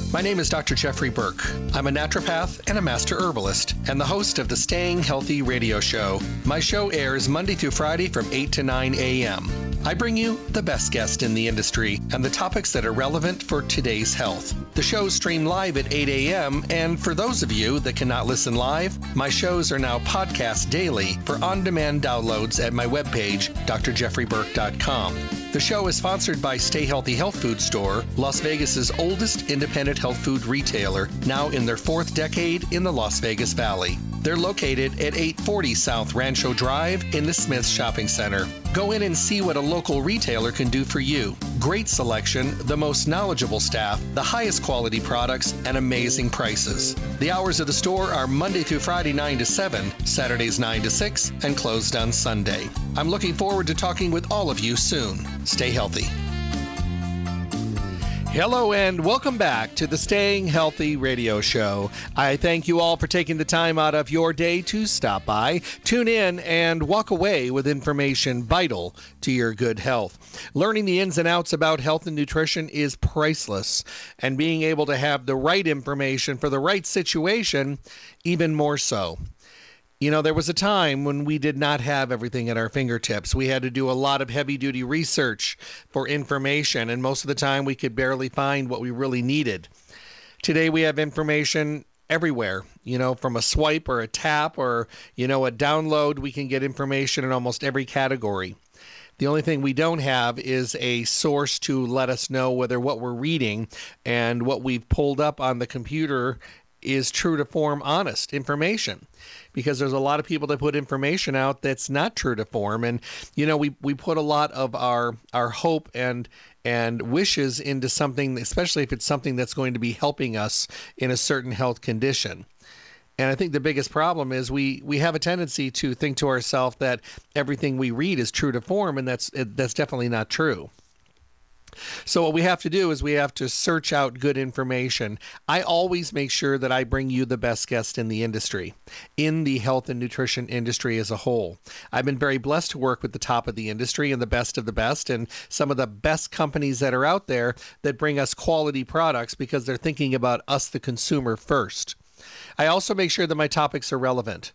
My name is Dr. Jeffrey Burke. I'm a naturopath and a master herbalist and the host of the Staying Healthy radio show. My show airs Monday through Friday from 8 to 9 a.m. I bring you the best guest in the industry and the topics that are relevant for today's health. The shows stream live at 8 a.m. and for those of you that cannot listen live, my shows are now podcast daily for on-demand downloads at my webpage, drjeffreyburke.com. The show is sponsored by Stay Healthy Health Food Store, Las Vegas's oldest independent health food retailer, now in their fourth decade in the Las Vegas Valley. They're located at 840 South Rancho Drive in the Smith Shopping Center. Go in and see what a local retailer can do for you. Great selection, the most knowledgeable staff, the highest quality products, and amazing prices. The hours of the store are Monday through Friday 9 to 7, Saturdays 9 to 6, and closed on Sunday. I'm looking forward to talking with all of you soon. Stay healthy. Hello and welcome back to the Staying Healthy radio show. I thank you all for taking the time out of your day to stop by, tune in, and walk away with information vital to your good health. Learning the ins and outs about health and nutrition is priceless, and being able to have the right information for the right situation, even more so. You know, there was a time when we did not have everything at our fingertips. We had to do a lot of heavy-duty research for information, and most of the time we could barely find what we really needed. Today we have information everywhere, from a swipe or a tap or, a download. We can get information in almost every category. The only thing we don't have is a source to let us know whether what we're reading and what we've pulled up on the computer is true to form, honest information. Because there's a lot of people that put information out that's not true to form. And, we put a lot of our hope and wishes into something, especially if it's something that's going to be helping us in a certain health condition. And I think the biggest problem is we have a tendency to think to ourselves that everything we read is true to form, and that's definitely not true. So what we have to do is we have to search out good information. I always make sure that I bring you the best guest in the industry, in the health and nutrition industry as a whole. I've been very blessed to work with the top of the industry and the best of the best and some of the best companies that are out there that bring us quality products because they're thinking about us, the consumer, first. I also make sure that my topics are relevant.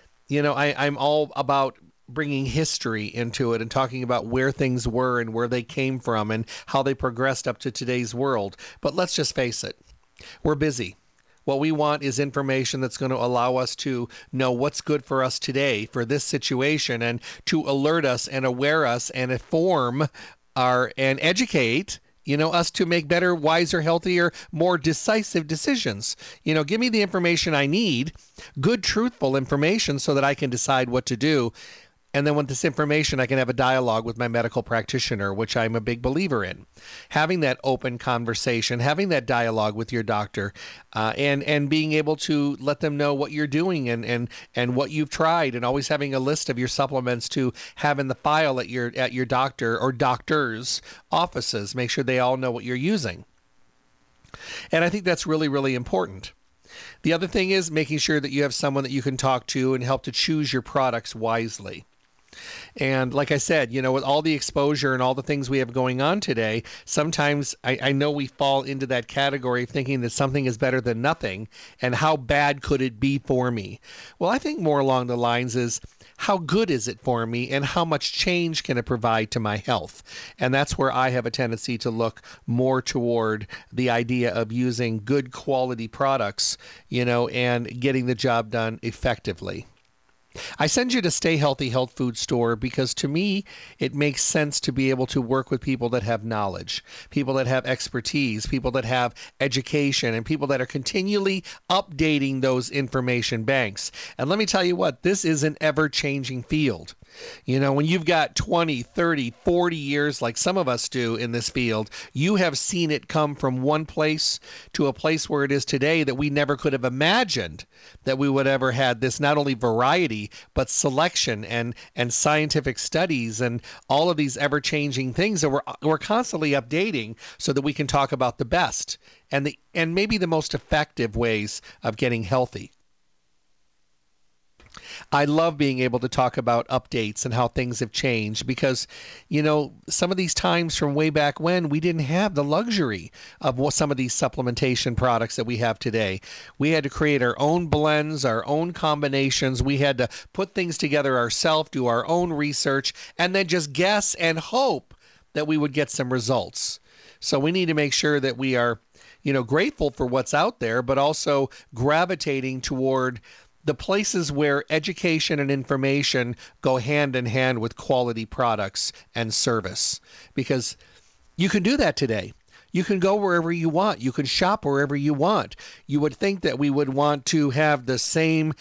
I'm all about bringing history into it and talking about where things were and where they came from and how they progressed up to today's world. But let's just face it, we're busy. What we want is information that's going to allow us to know what's good for us today for this situation and to alert us and aware us and inform and educate us to make better, wiser, healthier, more decisive decisions. Give me the information I need, good, truthful information so that I can decide what to do. And then with this information, I can have a dialogue with my medical practitioner, which I'm a big believer in. Having that open conversation, having that dialogue with your doctor, and being able to let them know what you're doing and what you've tried, and always having a list of your supplements to have in the file at your doctor or doctors' offices. Make sure they all know what you're using. And I think that's really, really important. The other thing is making sure that you have someone that you can talk to and help to choose your products wisely. And like I said, with all the exposure and all the things we have going on today, sometimes I know we fall into that category of thinking that something is better than nothing. And how bad could it be for me? Well, I think more along the lines is how good is it for me and how much change can it provide to my health? And that's where I have a tendency to look more toward the idea of using good quality products, and getting the job done effectively. I send you to Stay Healthy Health Food Store because to me, it makes sense to be able to work with people that have knowledge, people that have expertise, people that have education, and people that are continually updating those information banks. And let me tell you what, this is an ever-changing field. When you've got 20, 30, 40 years like some of us do in this field, you have seen it come from one place to a place where it is today that we never could have imagined that we would ever had this not only variety, but selection and scientific studies and all of these ever-changing things that we're constantly updating so that we can talk about the best and maybe the most effective ways of getting healthy. I love being able to talk about updates and how things have changed because, some of these times from way back when, we didn't have the luxury of what some of these supplementation products that we have today. We had to create our own blends, our own combinations. We had to put things together ourselves, do our own research, and then just guess and hope that we would get some results. So we need to make sure that we are, grateful for what's out there, but also gravitating toward the places where education and information go hand in hand with quality products and service. Because you can do that today. You can go wherever you want. You can shop wherever you want. You would think that we would want to have the same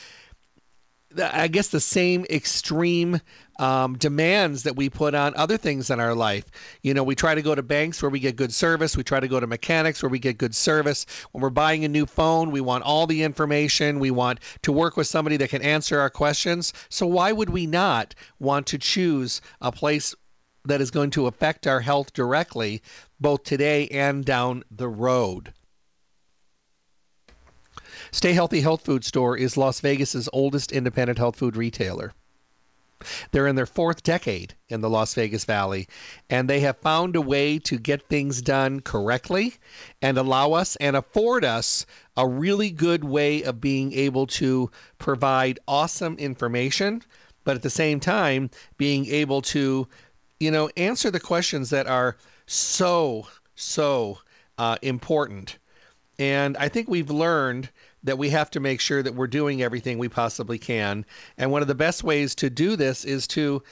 extreme demands that we put on other things in our life. We try to go to banks where we get good service. We try to go to mechanics where we get good service. When we're buying a new phone, we want all the information. We want to work with somebody that can answer our questions. So why would we not want to choose a place that is going to affect our health directly, both today and down the road? Stay Healthy Health Food Store is Las Vegas's oldest independent health food retailer. They're in their 4th decade in the Las Vegas Valley, and they have found a way to get things done correctly and allow us and afford us a really good way of being able to provide awesome information, but at the same time being able to, answer the questions that are so important. And I think we've learned that we have to make sure that we're doing everything we possibly can. And one of the best ways to do this is to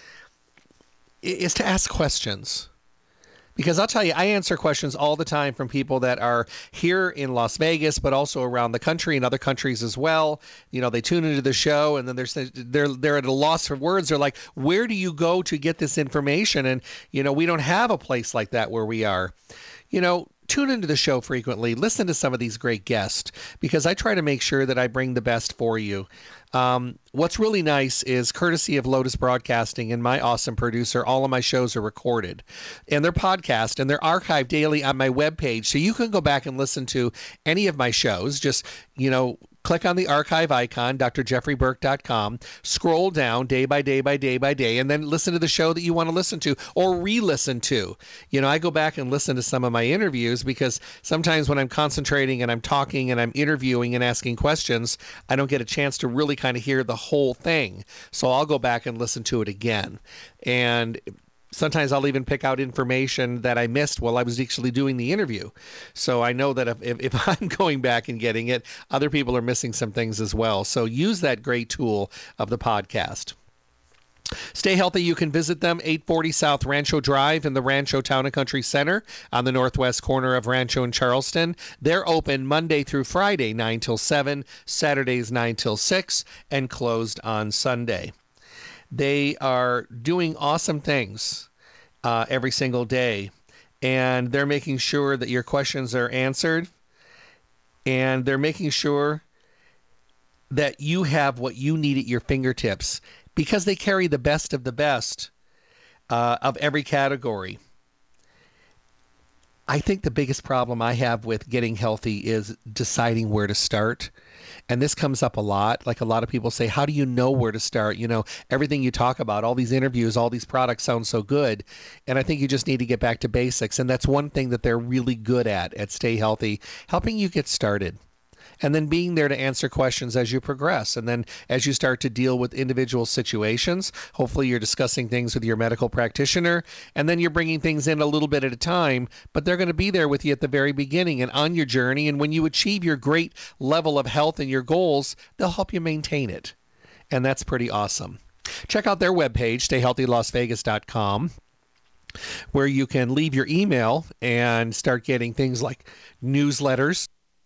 ask questions. Because I'll tell you, I answer questions all the time from people that are here in Las Vegas, but also around the country and other countries as well. They tune into the show and then they're at a loss for words. They're like, where do you go to get this information? And, we don't have a place like that where we are. Tune into the show frequently. Listen to some of these great guests because I try to make sure that I bring the best for you. What's really nice is, courtesy of Lotus Broadcasting and my awesome producer, all of my shows are recorded and they're podcast and they're archived daily on my webpage. So you can go back and listen to any of my shows. Just, click on the archive icon, drjeffreyburke.com, scroll down day by day by day by day, and then listen to the show that you want to listen to or re-listen to. I go back and listen to some of my interviews because sometimes when I'm concentrating and I'm talking and I'm interviewing and asking questions, I don't get a chance to really kind of hear the whole thing. So I'll go back and listen to it again. And sometimes I'll even pick out information that I missed while I was actually doing the interview. So I know that if I'm going back and getting it, other people are missing some things as well. So use that great tool of the podcast. Stay Healthy. You can visit them 840 South Rancho Drive in the Rancho Town and Country Center on the northwest corner of Rancho and Charleston. They're open Monday through Friday, 9 till 7, Saturdays 9 till 6, and closed on Sunday. They are doing awesome things every single day, and they're making sure that your questions are answered, and they're making sure that you have what you need at your fingertips because they carry the best of the best of every category. I think the biggest problem I have with getting healthy is deciding where to start. And this comes up a lot. Like, a lot of people say, how do you know where to start? Everything you talk about, all these interviews, all these products sound so good. And I think you just need to get back to basics. And that's one thing that they're really good at Stay Healthy, helping you get started. And then being there to answer questions as you progress. And then as you start to deal with individual situations, hopefully you're discussing things with your medical practitioner, and then you're bringing things in a little bit at a time, but they're going to be there with you at the very beginning and on your journey. And when you achieve your great level of health and your goals, they'll help you maintain it. And that's pretty awesome. Check out their webpage, stayhealthylasvegas.com, where you can leave your email and start getting things like newsletters,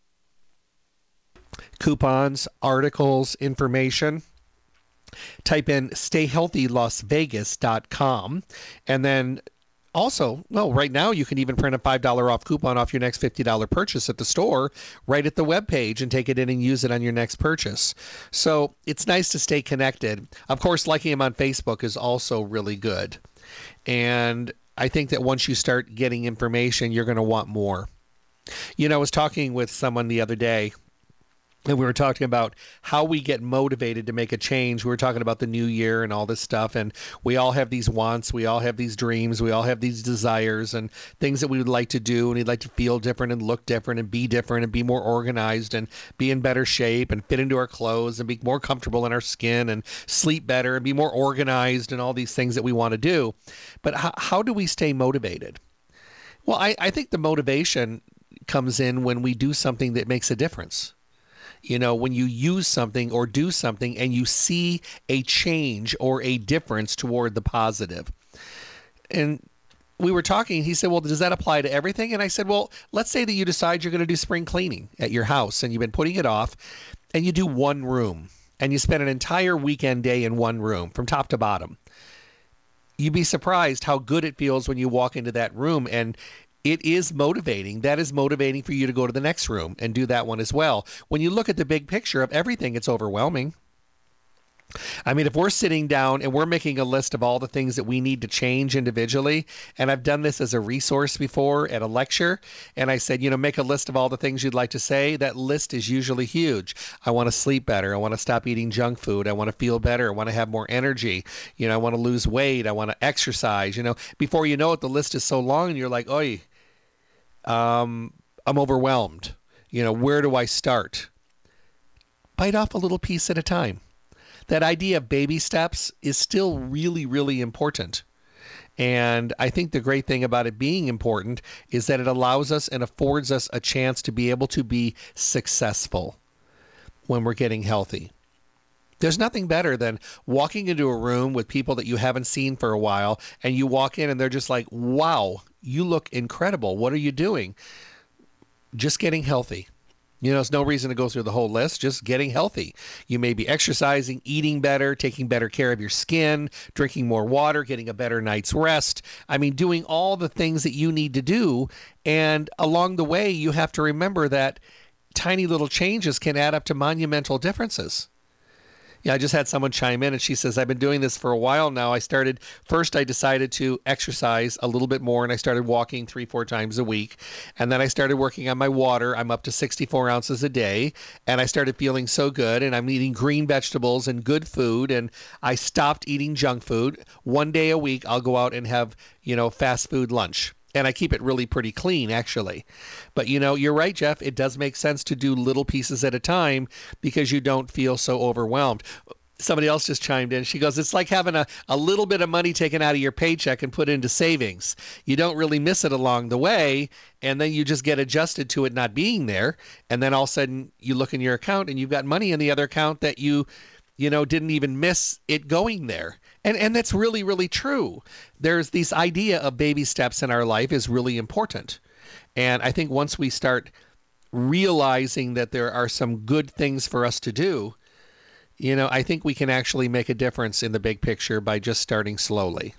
coupons, articles, information. Type in stayhealthylasvegas.com. And then also, right now you can even print a $5 off coupon off your next $50 purchase at the store right at the webpage and take it in and use it on your next purchase. So it's nice to stay connected. Of course, liking them on Facebook is also really good. And I think that once you start getting information, you're going to want more. I was talking with someone the other day, And we were talking about how we get motivated to make a change. We were talking about the new year and all this stuff. And we all have these wants. We all have these dreams. We all have these desires and things that we would like to do. And we'd like to feel different and look different and be more organized and be in better shape and fit into our clothes and be more comfortable in our skin and sleep better and be more organized and all these things that we want to do. But how do we stay motivated? Well, I think the motivation comes in when we do something that makes a difference. You know, when you use something or do something and you see a change or a difference toward the positive. And we were talking, he said, well, does that apply to everything? And I said, well, let's say that you decide you're going to do spring cleaning at your house and you've been putting it off and you do one room and you spend an entire weekend day in one room from top to bottom. You'd be surprised how good it feels when you walk into that room, and it is motivating. That is motivating for you to go to the next room and do that one as well. When you look at the big picture of everything, it's overwhelming. I mean, if we're sitting down and we're making a list of all the things that we need to change individually, and I've done this as a resource before at a lecture, and I said, you know, make a list of all the things you'd like to say. That list is usually huge. I want to sleep better. I want to stop eating junk food. I want to feel better. I want to have more energy. You know, I want to lose weight. I want to exercise. You know, before you know it, the list is so long and you're like, oy, I'm overwhelmed. You know, where do I start? Bite off a little piece at a time. That idea of baby steps is still really, really important. And I think the great thing about it being important is that it allows us and affords us a chance to be able to be successful when we're getting healthy. There's nothing better than walking into a room with people that you haven't seen for a while, and you walk in and they're just like, wow, you look incredible. What are you doing? Just getting healthy. You know, there's no reason to go through the whole list, just getting healthy. You may be exercising, eating better, taking better care of your skin, drinking more water, getting a better night's rest. I mean, doing all the things that you need to do. And along the way, you have to remember that tiny little changes can add up to monumental differences. Yeah, I just had someone chime in and she says, I've been doing this for a while now. First I decided to exercise a little bit more and I started walking 3-4 times a week. And then I started working on my water. I'm up to 64 ounces a day and I started feeling so good, and I'm eating green vegetables and good food, and I stopped eating junk food. One day a week, I'll go out and have, you know, fast food lunch. And I keep it really pretty clean, actually. But, you know, you're right, Jeff. It does make sense to do little pieces at a time because you don't feel so overwhelmed. Somebody else just chimed in. She goes, it's like having a little bit of money taken out of your paycheck and put into savings. You don't really miss it along the way, and then you just get adjusted to it not being there. And then all of a sudden you look in your account and you've got money in the other account that you didn't even miss it going there. And that's really, really true. There's this idea of baby steps in our life is really important. And I think once we start realizing that there are some good things for us to do, you know, I think we can actually make a difference in the big picture by just starting slowly.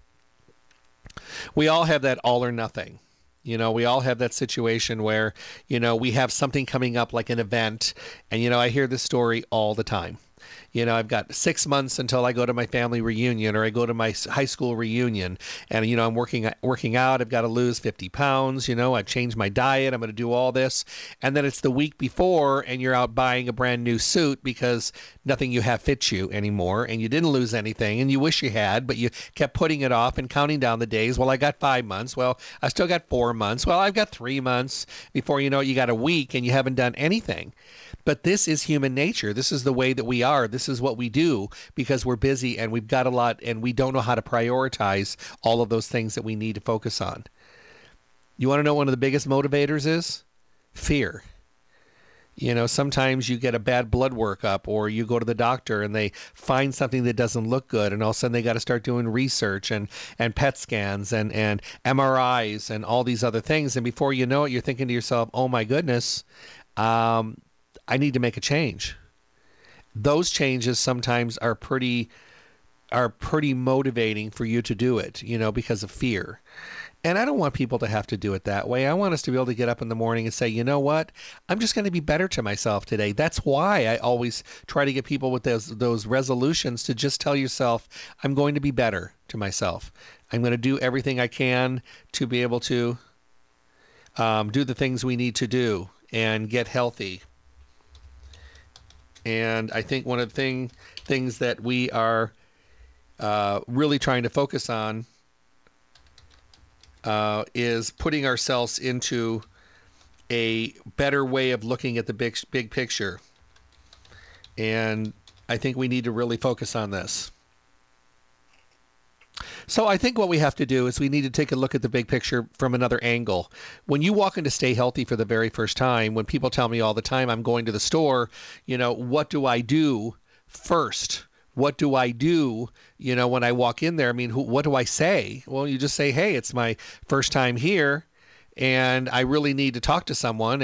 We all have that all or nothing. You know, we all have that situation where, you know, we have something coming up like an event. And, you know, I hear this story all the time. You know, I've got 6 months until I go to my family reunion or I go to my high school reunion, and, you know, I'm working out. I've got to lose 50 pounds. You know, I've changed my diet. I'm going to do all this. And then it's the week before and you're out buying a brand new suit because nothing you have fits you anymore, and you didn't lose anything and you wish you had, but you kept putting it off and counting down the days. Well, I got 5 months. Well, I still got 4 months. Well, I've got 3 months. Before you know it, you got a week and you haven't done anything. But this is human nature. This is the way that we are. This is what we do because we're busy and we've got a lot and we don't know how to prioritize all of those things that we need to focus on. You want to know what one of the biggest motivators is? Fear. You know, sometimes you get a bad blood workup or you go to the doctor and they find something that doesn't look good, and all of a sudden they got to start doing research and PET scans and MRIs and all these other things. And before you know it, you're thinking to yourself, oh my goodness, I need to make a change. Those changes sometimes are pretty motivating for you to do it, you know, because of fear. And I don't want people to have to do it that way. I want us to be able to get up in the morning and say, you know what? I'm just going to be better to myself today. That's why I always try to get people with those resolutions to just tell yourself, I'm going to be better to myself. I'm going to do everything I can to be able to do the things we need to do and get healthy. And I think one of the things that we are really trying to focus on is putting ourselves into a better way of looking at the big picture. And I think we need to really focus on this. So I think what we have to do is we need to take a look at the big picture from another angle. When you walk into Stay Healthy for the very first time, when people tell me all the time, I'm going to the store, what do I do first? What do I do, when I walk in there? I mean, what do I say? Well, you just say, hey, it's my first time here, and I really need to talk to someone,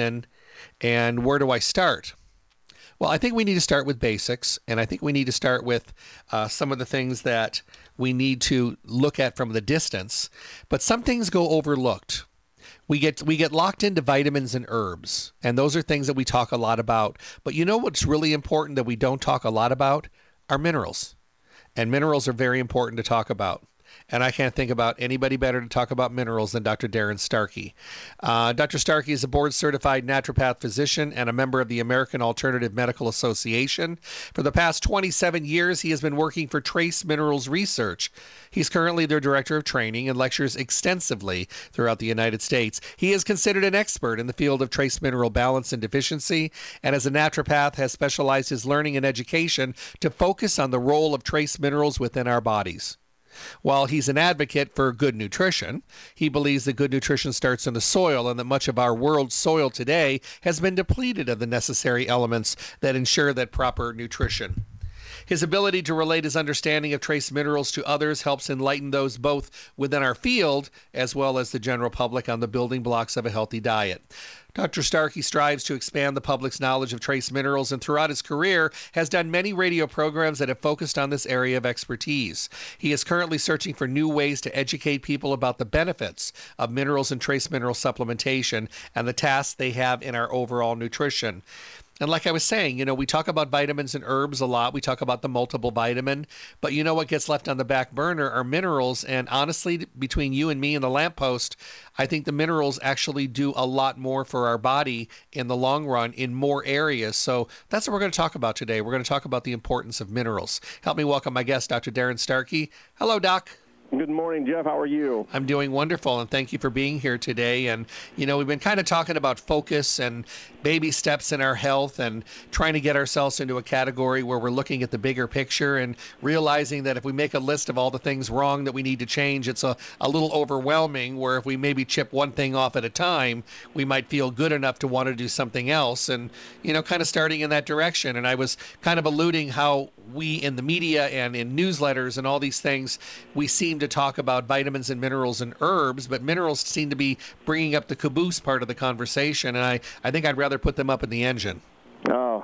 and where do I start? Well, I think we need to start with basics, and I think we need to start with some of the things that we need to look at from the distance. But some things go overlooked. We get locked into vitamins and herbs, and those are things that we talk a lot about. But you know what's really important that we don't talk a lot about? Are minerals. And minerals are very important to talk about. And I can't think about anybody better to talk about minerals than Dr. Darren Starkey. Dr. Starkey is a board-certified naturopath physician and a member of the American Alternative Medical Association. For the past 27 years, he has been working for Trace Minerals Research. He's currently their director of training and lectures extensively throughout the United States. He is considered an expert in the field of trace mineral balance and deficiency, and as a naturopath has specialized his learning and education to focus on the role of trace minerals within our bodies. While he's an advocate for good nutrition, he believes that good nutrition starts in the soil and that much of our world's soil today has been depleted of the necessary elements that ensure that proper nutrition. His ability to relate his understanding of trace minerals to others helps enlighten those both within our field as well as the general public on the building blocks of a healthy diet. Dr. Starkey strives to expand the public's knowledge of trace minerals and throughout his career has done many radio programs that have focused on this area of expertise. He is currently searching for new ways to educate people about the benefits of minerals and trace mineral supplementation and the tasks they have in our overall nutrition. And like I was saying, we talk about vitamins and herbs a lot. We talk about the multiple vitamin. But you know what gets left on the back burner are minerals. And honestly, between you and me and the lamppost, I think the minerals actually do a lot more for our body in the long run in more areas. So that's what we're going to talk about today. We're going to talk about the importance of minerals. Help me welcome my guest, Dr. Darren Starkey. Hello, Doc. Good morning, Jeff. How are you? I'm doing wonderful, and thank you for being here today. And, we've been kind of talking about focus and baby steps in our health and trying to get ourselves into a category where we're looking at the bigger picture and realizing that if we make a list of all the things wrong that we need to change, it's a little overwhelming, where if we maybe chip one thing off at a time, we might feel good enough to want to do something else and, kind of starting in that direction. And I was kind of alluding how we in the media and in newsletters and all these things, we seem to talk about vitamins and minerals and herbs, but minerals seem to be bringing up the caboose part of the conversation, and I think I'd rather put them up in the engine. Oh,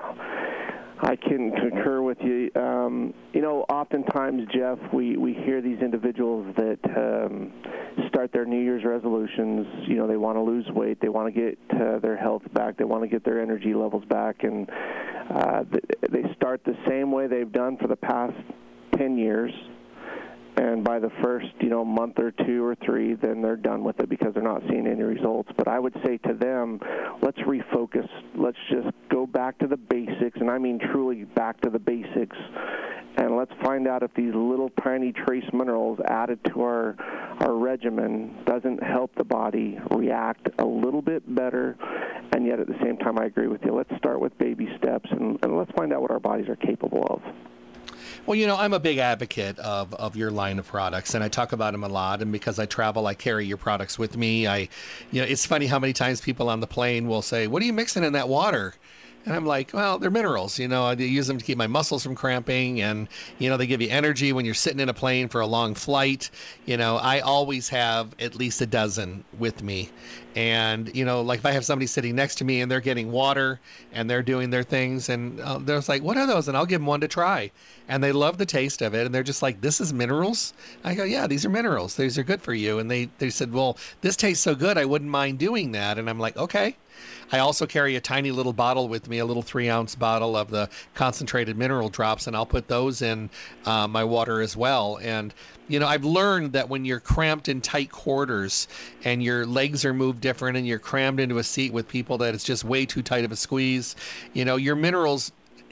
I can concur with you. Oftentimes, Jeff, we hear these individuals that start their New Year's resolutions. They want to lose weight, they want to get their health back, they want to get their energy levels back, and they start the same way they've done for the past 10 years. And by the first, month or two or three, then they're done with it because they're not seeing any results. But I would say to them, let's refocus. Let's just go back to the basics, and I mean truly back to the basics. And let's find out if these little tiny trace minerals added to our regimen doesn't help the body react a little bit better. And yet at the same time, I agree with you. Let's start with baby steps, and let's find out what our bodies are capable of. Well, I'm a big advocate of your line of products, and I talk about them a lot. And because I travel, I carry your products with me. It's funny how many times people on the plane will say, "What are you mixing in that water?" And I'm like, well, they're minerals. I use them to keep my muscles from cramping, and, they give you energy when you're sitting in a plane for a long flight. I always have at least a dozen with me. And, like if I have somebody sitting next to me and they're getting water and they're doing their things, and they're like, what are those? And I'll give them one to try. And they love the taste of it. And they're just like, this is minerals? I go, yeah, these are minerals. These are good for you. And they said, well, this tastes so good, I wouldn't mind doing that. And I'm like, okay. I also carry a tiny little bottle with me, a little 3-ounce bottle of the concentrated mineral drops, and I'll put those in my water as well. And, I've learned that when you're cramped in tight quarters and your legs are moved different and you're crammed into a seat with people that it's just way too tight of a squeeze, your minerals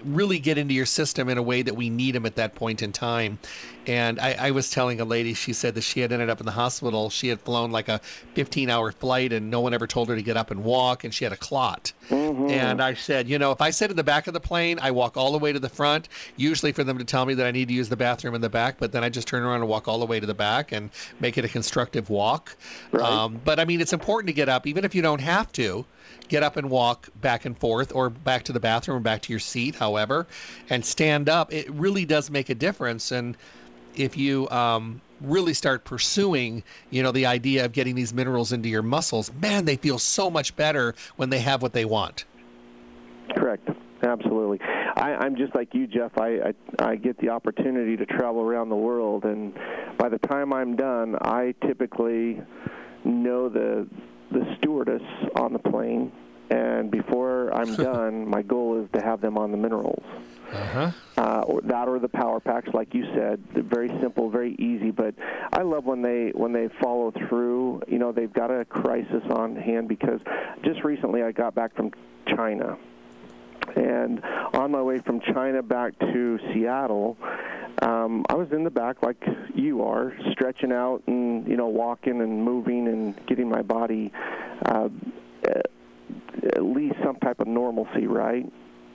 really get into your system in a way that we need them at that point in time. And I was telling a lady, she said that she had ended up in the hospital. She had flown like a 15-hour flight, and no one ever told her to get up and walk, and she had a clot. Mm-hmm. And I said, if I sit in the back of the plane, I walk all the way to the front, usually for them to tell me that I need to use the bathroom in the back, but then I just turn around and walk all the way to the back and make it a constructive walk. Right. But I mean, it's important to get up, even if you don't have to. Get up and walk back and forth, or back to the bathroom, or back to your seat, however, and stand up. It really does make a difference. And if you really start pursuing, the idea of getting these minerals into your muscles, man, they feel so much better when they have what they want. Correct. Absolutely. I'm just like you, Jeff. I get the opportunity to travel around the world, and by the time I'm done, I typically know the stewardess on the plane, and before I'm done, my goal is to have them on the minerals. Or the power packs, like you said. They're very simple, very easy, but I love when they follow through. They've got a crisis on hand, because just recently I got back from China, and on my way from China back to Seattle, I was in the back like you are, stretching out and, walking and moving and getting my body at least some type of normalcy, right?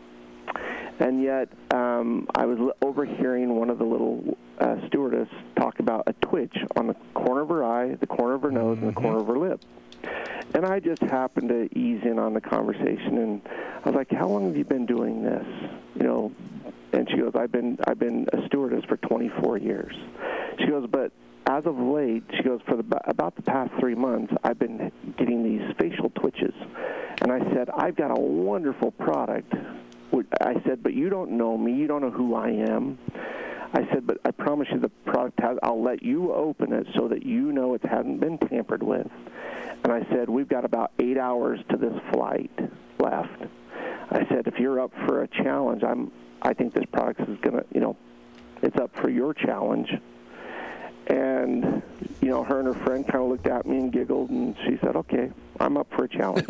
And yet I was overhearing one of the little stewardess talk about a twitch on the corner of her eye, the corner of her nose, and the corner of her lip. And I just happened to ease in on the conversation, and I was like, "How long have you been doing this?" And she goes, I've been a stewardess for 24 years. She goes, but as of late, she goes, for about the past 3 months, I've been getting these facial twitches. And I said, I've got a wonderful product. I said, but you don't know me. You don't know who I am. I said, but I promise you the product I'll let you open it so that you know it hasn't been tampered with. And I said, we've got about 8 hours to this flight left. I said, if you're up for a challenge, I think this product is going to, it's up for your challenge. And, her and her friend kind of looked at me and giggled, and she said, okay, I'm up for a challenge.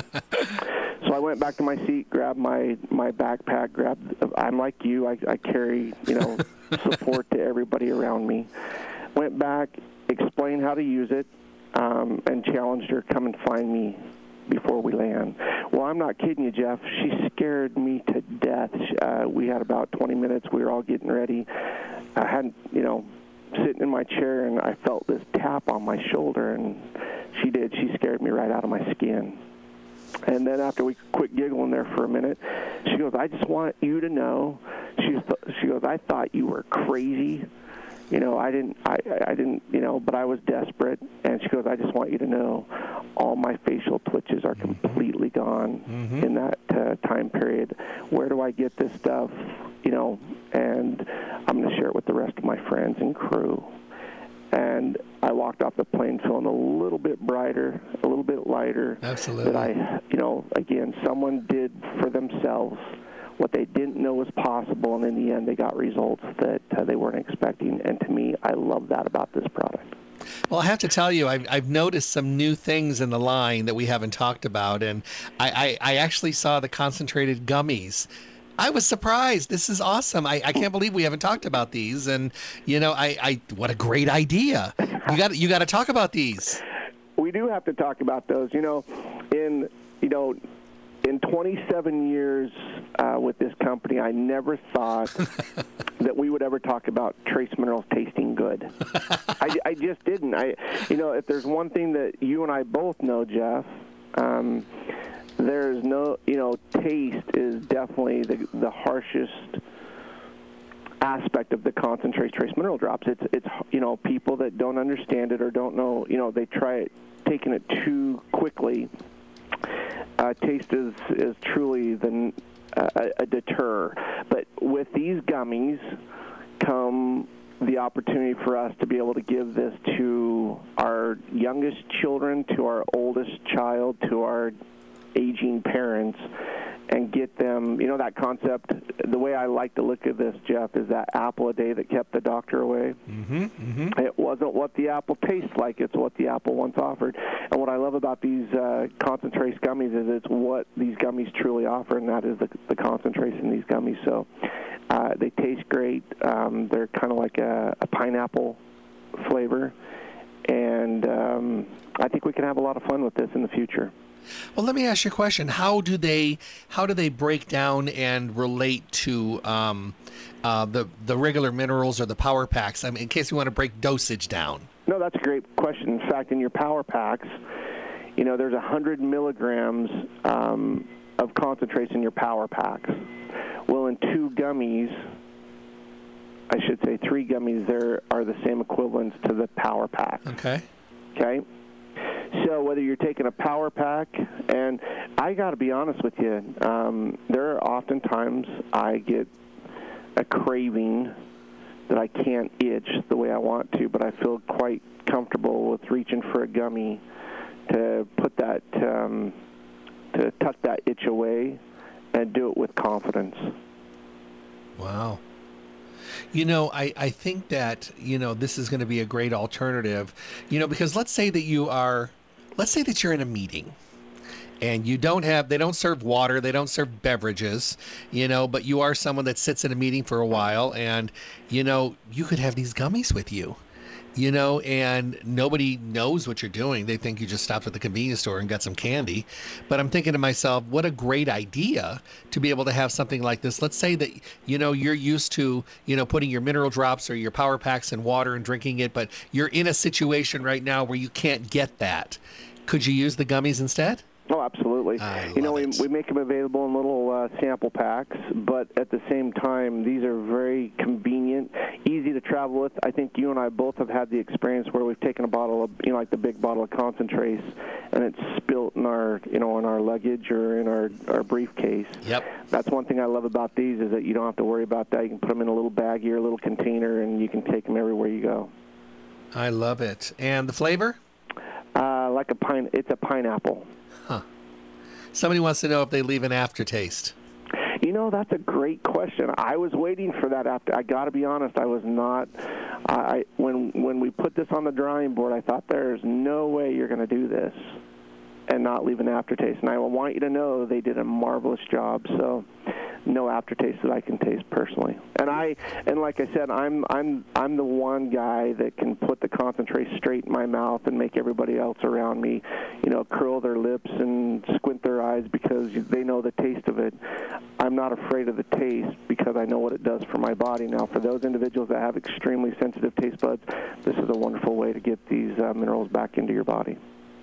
So I went back to my seat, grabbed my backpack, I'm like you, I carry, support to everybody around me. Went back, explained how to use it, and challenged her, come and find me before we land. Well, I'm not kidding you, Jeff. She scared me to death. We had about 20 minutes. We were all getting ready. I hadn't, sitting in my chair, and I felt this tap on my shoulder, and she did. She scared me right out of my skin. And then after we quit giggling there for a minute, she goes, I just want you to know, she goes, I thought you were crazy. I didn't, but I was desperate. And she goes, I just want you to know all my facial twitches are completely gone in that time period. Where do I get this stuff? And I'm going to share it with the rest of my friends and crew. And I walked off the plane feeling a little bit brighter, a little bit lighter. Absolutely. That again, someone did for themselves what they didn't know was possible, and in the end, they got results that they weren't expecting. And to me, I love that about this product. Well, I have to tell you, I've noticed some new things in the line that we haven't talked about, and I actually saw the concentrated gummies. I was surprised. This is awesome. I can't believe we haven't talked about these, and what a great idea. You got to talk about these. We do have to talk about those. In 27 years with this company, I never thought that we would ever talk about trace minerals tasting good. I just didn't. If there's one thing that you and I both know, Jeff, there's no, taste is definitely the harshest aspect of the concentrate trace mineral drops. It's people that don't understand it or don't know, they try it, taking it too quickly. Taste is truly a deter. But with these gummies come the opportunity for us to be able to give this to our youngest children, to our oldest child, to our aging parents, and get them, that concept. The way I like to look at this, Jeff, is that apple a day that kept the doctor away. It wasn't what the apple tastes like, it's what the apple once offered. And what I love about these concentrates gummies is it's what these gummies truly offer, and that is the concentrates in these gummies. So they taste great. They're kind of like a pineapple flavor, and I think we can have a lot of fun with this in the future. Well, let me ask you a question. How do they break down and relate to the regular minerals or the power packs? I mean, in case you want to break dosage down. No, that's a great question. In fact, in your power packs, there's 100 milligrams of concentrates in your power packs. Well, in 2 gummies, I should say 3 gummies, there are the same equivalents to the power pack. Okay. So whether you're taking a power pack, and I got to be honest with you, there are often times I get a craving that I can't itch the way I want to, but I feel quite comfortable with reaching for a gummy to put that, to tuck that itch away and do it with confidence. Wow. I think that, this is going to be a great alternative, because let's say that you're in a meeting and they don't serve water, they don't serve beverages, but you are someone that sits in a meeting for a while and, you could have these gummies with you. And nobody knows what you're doing. They think you just stopped at the convenience store and got some candy. But I'm thinking to myself, what a great idea to be able to have something like this. Let's say that, you're used to, putting your mineral drops or your power packs in water and drinking it, but you're in a situation right now where you can't get that. Could you use the gummies instead? Oh, absolutely. We make them available in little sample packs, but at the same time, these are very convenient, easy to travel with. I think you and I both have had the experience where we've taken a bottle of, like the big bottle of concentrates, and it's spilt in our, in our luggage or in our briefcase. Yep. That's one thing I love about these is that you don't have to worry about that. You can put them in a little baggie or a little container, and you can take them everywhere you go. I love it. And the flavor? It's a pineapple. Huh. Somebody wants to know if they leave an aftertaste. That's a great question. I was waiting for that I got to be honest, I was not. When we put this on the drawing board, I thought there's no way you're going to do this and not leave an aftertaste. And I want you to know they did a marvelous job. So no aftertaste that I can taste personally. And like I said, I'm the one guy that can put the concentrate straight in my mouth and make everybody else around me, curl their lips and squint their eyes because they know the taste of it. I'm not afraid of the taste because I know what it does for my body. Now, for those individuals that have extremely sensitive taste buds, this is a wonderful way to get these minerals back into your body.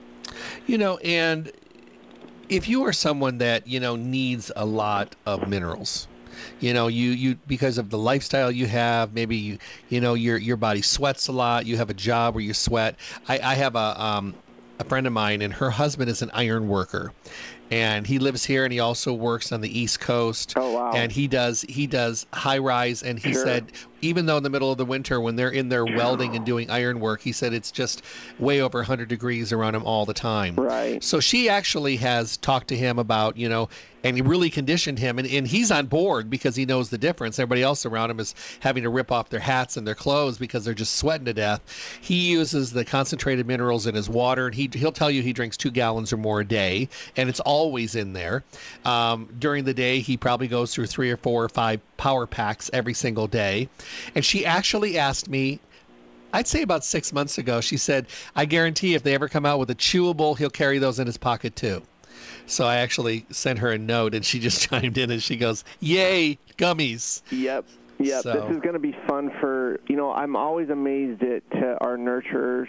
And if you are someone that, needs a lot of minerals, you because of the lifestyle you have, maybe your body sweats a lot, you have a job where you sweat. I have a friend of mine, and her husband is an iron worker, and he lives here, and he also works on the East Coast. Oh, wow. And he does high rise, and he said even though in the middle of the winter when they're in there welding and doing iron work, he said it's just way over 100 degrees around him all the time. Right. So she actually has talked to him about, and he really conditioned him, and he's on board because he knows the difference. Everybody else around him is having to rip off their hats and their clothes because they're just sweating to death. He uses the concentrated minerals in his water, and he'll tell you he drinks 2 gallons or more a day, and it's always in there. During the day, he probably goes through 3 or 4 or 5 power packs every single day. And she actually asked me, I'd say about 6 months ago, she said, I guarantee if they ever come out with a chewable, he'll carry those in his pocket too. So I actually sent her a note, and she just chimed in, and she goes, yay, gummies. Yep. So. This is going to be fun for, I'm always amazed at our nurturers.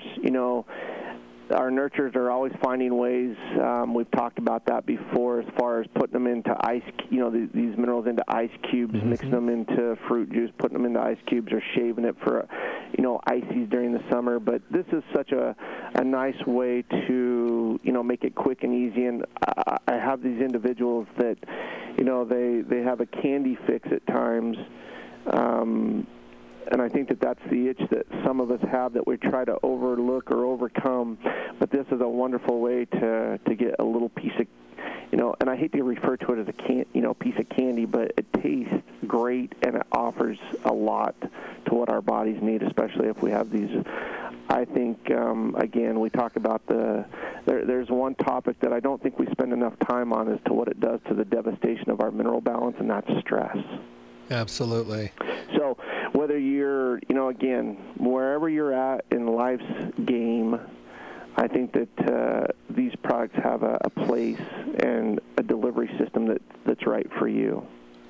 Our nurturers are always finding ways. We've talked about that before as far as putting them into ice, these minerals into ice cubes, mixing them into fruit juice, putting them into ice cubes, or shaving it for, ices during the summer. But this is such a nice way to, make it quick and easy. And I have these individuals that, they have a candy fix at times. And I think that that's the itch that some of us have that we try to overlook or overcome. But this is a wonderful way to get a little piece of and I hate to refer to it as a piece of candy, but it tastes great and it offers a lot to what our bodies need, especially if we have these. I think, again, we talk about there's one topic that I don't think we spend enough time on as to what it does to the devastation of our mineral balance, and that's stress. Absolutely. So whether you're, again, wherever you're at in life's game, I think that these products have a place and a delivery system that's right for you.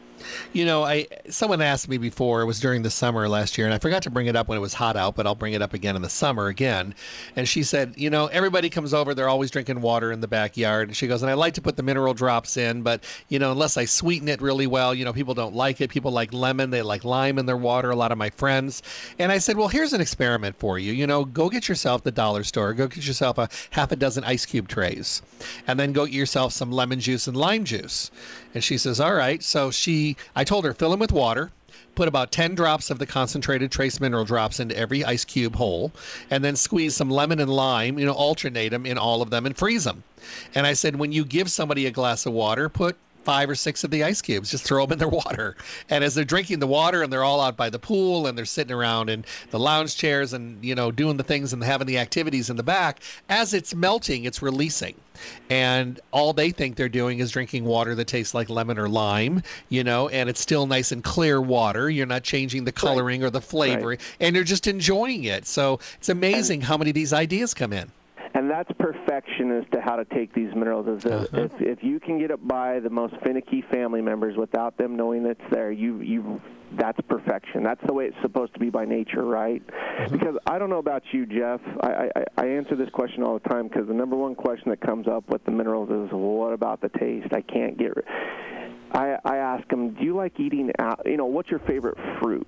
Someone asked me before, it was during the summer last year, and I forgot to bring it up when it was hot out, but I'll bring it up again in the summer again. And she said, everybody comes over, they're always drinking water in the backyard. And she goes, and I like to put the mineral drops in, but, unless I sweeten it really well, people don't like it. People like lemon, they like lime in their water, a lot of my friends. And I said, well, here's an experiment for you. Go get yourself the dollar store, go get yourself a half a dozen ice cube trays, and then go get yourself some lemon juice and lime juice. And she says, all right. So I told her, fill them with water, put about 10 drops of the concentrated trace mineral drops into every ice cube hole, and then squeeze some lemon and lime, alternate them in all of them and freeze them. And I said, when you give somebody a glass of water, put 5 or 6 of the ice cubes, just throw them in their water. And as they're drinking the water and they're all out by the pool and they're sitting around in the lounge chairs and, doing the things and having the activities in the back, as it's melting, it's releasing. And all they think they're doing is drinking water that tastes like lemon or lime, and it's still nice and clear water. You're not changing the coloring or the flavoring, and you're just enjoying it. So it's amazing how many of these ideas come in. And that's perfection as to how to take these minerals. If you can get it by the most finicky family members without them knowing it's there, that's perfection. That's the way it's supposed to be by nature, right? Because I don't know about you, Jeff. I answer this question all the time because the number one question that comes up with the minerals is, well, what about the taste? I can't get it. I ask them, do you like eating what's your favorite fruit?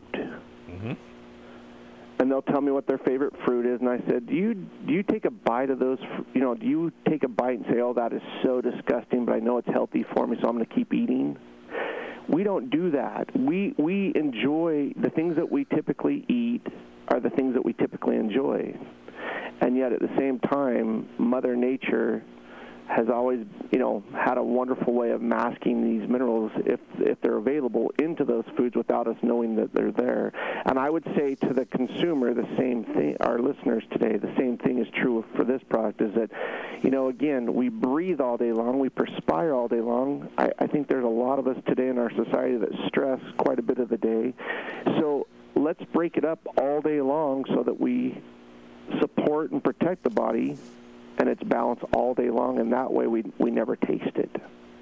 And they'll tell me what their favorite fruit is, and I said, do you take a bite of those, do you take a bite and say, oh, that is so disgusting, but I know it's healthy for me, so I'm going to keep eating? We don't do that. We enjoy the things that we typically eat are the things that we typically enjoy. And yet at the same time, Mother Nature has always, had a wonderful way of masking these minerals if they're available into those foods without us knowing that they're there. And I would say to the consumer the same thing, our listeners today, the same thing is true for this product, is that, again, we breathe all day long, we perspire all day long. I think there's a lot of us today in our society that stress quite a bit of the day. So let's break it up all day long so that we support and protect the body and it's balanced all day long, and that way we never taste it.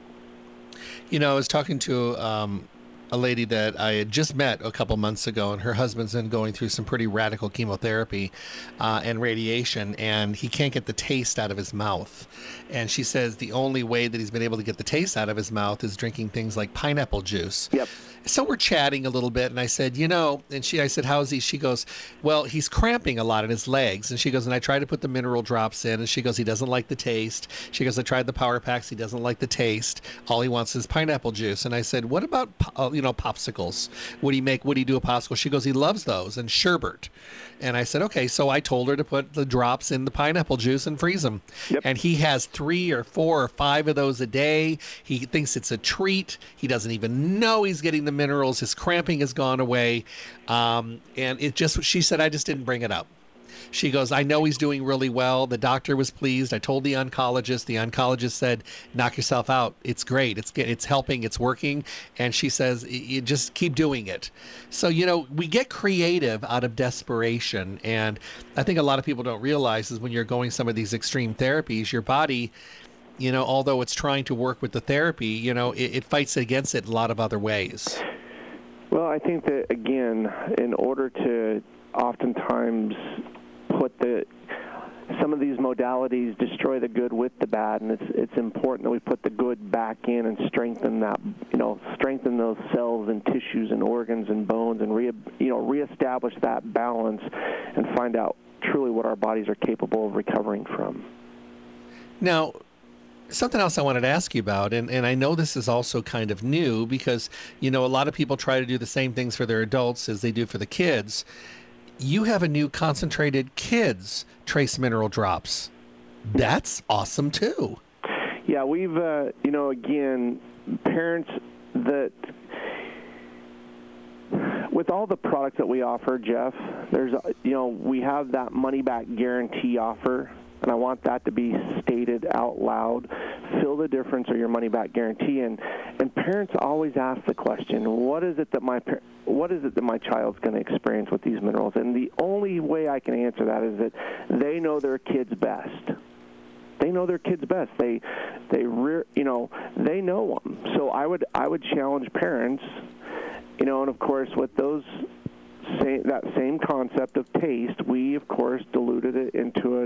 I was talking to a lady that I had just met a couple months ago, and her husband's been going through some pretty radical chemotherapy and radiation, and he can't get the taste out of his mouth. And she says the only way that he's been able to get the taste out of his mouth is drinking things like pineapple juice. Yep. So we're chatting a little bit, and I said, I said, how's he? She goes, well, he's cramping a lot in his legs. And she goes, and I tried to put the mineral drops in, and she goes, he doesn't like the taste. She goes, I tried the Power Packs. He doesn't like the taste. All he wants is pineapple juice. And I said, what about, popsicles? Would he do a popsicle? She goes, he loves those, and sherbet. And I said, okay. So I told her to put the drops in the pineapple juice and freeze them. Yep. And he has 3 or 4 or 5 of those a day. He thinks it's a treat. He doesn't even know he's getting the minerals. His cramping has gone away. And she said, I just didn't bring it up. She goes, I know he's doing really well. The doctor was pleased. I told the oncologist. The oncologist said, knock yourself out. It's great. It's helping. It's working. And she says, you just keep doing it. So, we get creative out of desperation. And I think a lot of people don't realize is when you're going some of these extreme therapies, your body, although it's trying to work with the therapy, it fights against it in a lot of other ways. Well, I think that, again, in order to oftentimes put some of these modalities destroy the good with the bad, and it's important that we put the good back in and strengthen that, strengthen those cells and tissues and organs and bones and reestablish that balance and find out truly what our bodies are capable of recovering from. Now, something else I wanted to ask you about, and I know this is also kind of new because, a lot of people try to do the same things for their adults as they do for the kids. You have a new concentrated kids trace mineral drops. That's awesome too. Yeah, we've, again, parents that, with all the products that we offer, Jeff, there's, we have that money-back guarantee offer, and I want that to be stated out loud. Feel the difference or your money-back guarantee. And parents always ask the question, what is it that my child's going to experience with these minerals? And the only way I can answer that is that they know their kids best. They know their kids best. They know them. So I would challenge parents, and of course with that same concept of taste, we of course diluted it into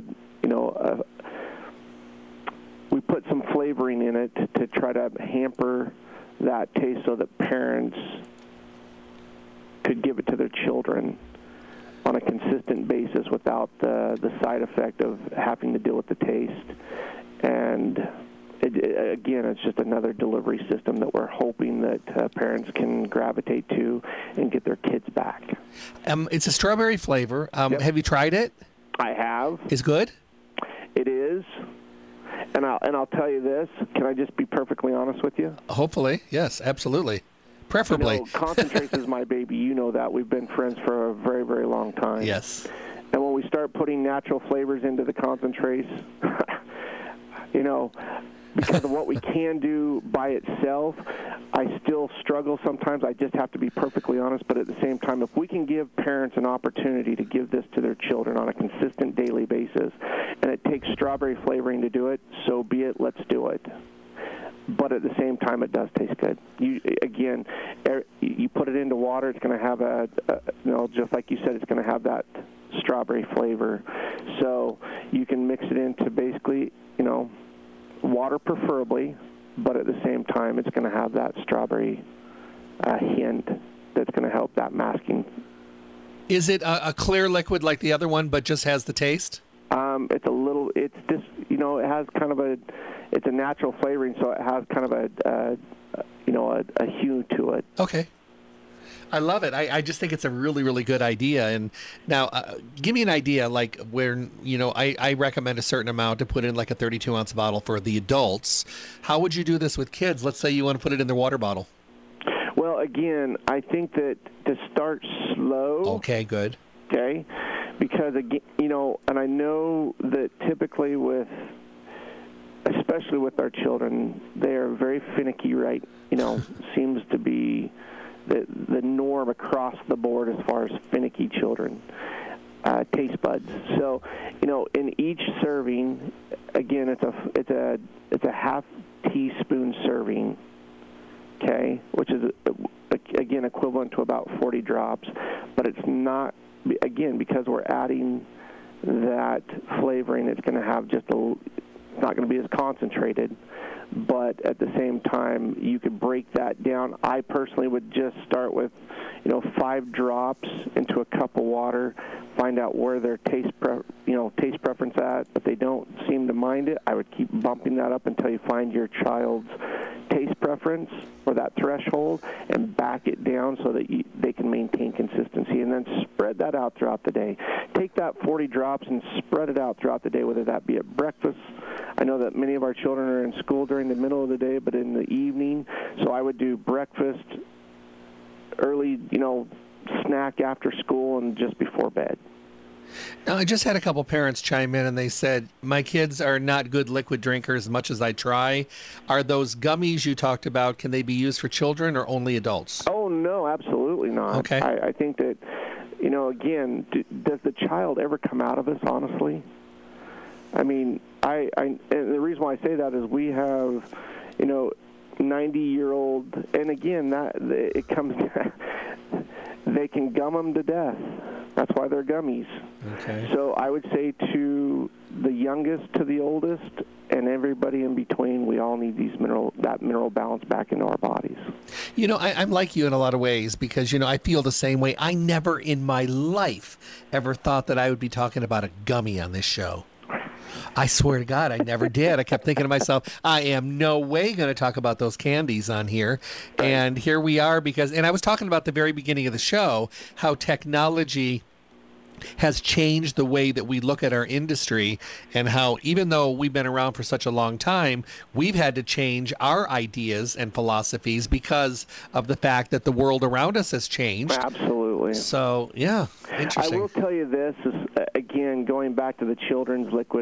we put some flavoring in it to try to hamper that taste so that parents could give it to their children on a consistent basis without the side effect of having to deal with the taste. And again, it's just another delivery system that we're hoping that parents can gravitate to and get their kids back. It's a strawberry flavor. Yep. Have you tried it? I have. Is good? It is. And I'll tell you this. Can I just be perfectly honest with you? Hopefully. Yes, absolutely. Preferably. Concentrates is my baby. You know that. We've been friends for a very, very long time. Yes. And when we start putting natural flavors into the concentrates, because of what we can do by itself, I still struggle sometimes. I just have to be perfectly honest. But at the same time, if we can give parents an opportunity to give this to their children on a consistent daily basis, and it takes strawberry flavoring to do it, so be it. Let's do it. But at the same time, it does taste good. You put it into water, it's going to have just like you said, it's going to have that strawberry flavor. So you can mix it into basically, water preferably, but at the same time, it's going to have that strawberry hint that's going to help that masking. Is it a clear liquid like the other one, but just has the taste? It has kind of it's a natural flavoring, so it has kind of a hue to it. Okay. I love it. I just think it's a really, really good idea. And now, give me an idea, like where, I recommend a certain amount to put in like a 32-ounce bottle for the adults. How would you do this with kids? Let's say you want to put it in their water bottle. Well, again, I think that to start slow. Okay, good. Okay, because, again, and I know that typically especially with our children, they are very finicky, right? Seems to be the norm across the board as far as finicky children, taste buds. So, in each serving, again, it's a half teaspoon serving, okay, which is again equivalent to about 40 drops, but it's not, again, because we're adding that flavoring, it's going to have it's not going to be as concentrated. But at the same time, you could break that down. I personally would just start with, 5 drops into a cup of water, find out where their taste preference at. If they don't seem to mind it, I would keep bumping that up until you find your child's taste preference or that threshold, and back it down so that they can maintain consistency, and then spread that out throughout the day. Take that 40 drops and spread it out throughout the day, whether that be at breakfast. I know that many of our children are in school during the middle of the day, but in the evening, so I would do breakfast, early, snack after school, and just before bed. Now, I just had a couple parents chime in, and they said, my kids are not good liquid drinkers as much as I try. Are those gummies you talked about, can they be used for children or only adults? Oh, no, absolutely not. Okay. I think that, again, does the child ever come out of this, honestly? I mean, and the reason why I say that is we have, 90-year-old, and again, it comes they can gum them to death. That's why they're gummies. Okay. So I would say to the youngest to the oldest and everybody in between, we all need that mineral balance back into our bodies. I'm like you in a lot of ways because, I feel the same way. I never in my life ever thought that I would be talking about a gummy on this show. I swear to God, I never did. I kept thinking to myself, I am no way going to talk about those candies on here. And here we are and I was talking about the very beginning of the show, how technology has changed the way that we look at our industry, and how even though we've been around for such a long time, we've had to change our ideas and philosophies because of the fact that the world around us has changed. Absolutely. So, yeah, interesting. I will tell you this, is, again, going back to the children's liquid,